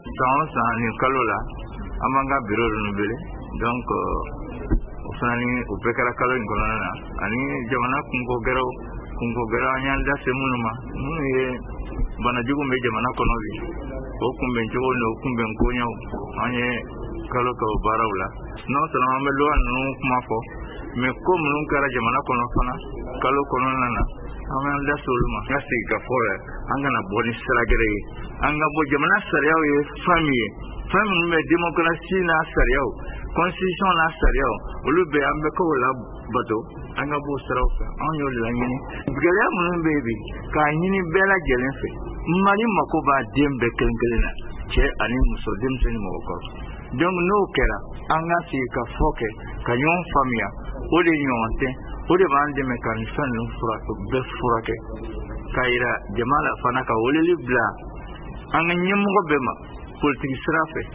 san ni kalo la an b'an ka biro renouveler donc o fana ni o bɛɛ kɛra kalo in kɔnɔna na ani jamana kunko gɛrɛw an y'an da se minnu ma minnu ye banajugu bɛ jamana kɔnɔ bi o kunbɛn cogo ni o kunbɛn koɲɛw an ye kalo kɛ o baaraw la non seulement an bɛ loi ninnu kuma fɔ mais ko minnu kɛra jamana kɔnɔ fana kalo kɔnɔna na an b'an da se olu ma an ka segin ka fɔ yɛrɛ an kana bɔ ni sira gɛrɛ ye an ka bɔ jamana sariyaw ye fɛn min ye fɛn minnu bɛ démocratie n'a sariyaw constitution n'a sariyaw olu bɛ an bɛ k'o la bato an ka b'o siraw fɛ anw y'o laɲini gɛlɛya minnu bɛ yen bi k'a ɲini bɛɛ lajɛlen fɛ Mali mako b'a den bɛɛ kelen kelen na cɛ ani muso denmisɛnnin mɔgɔkɔrɔ donc n'o kɛra an ka sigi ka fɔ kɛ ka ɲɔgɔn faamuya o de ɲɔgɔn tɛ o de b'an dɛmɛ ka nin fɛn ninnu bɛɛ furakɛ k'a yira jama la fana ka weleli bila an ka ɲɛmɔgɔ bɛɛ ma politique sira fɛ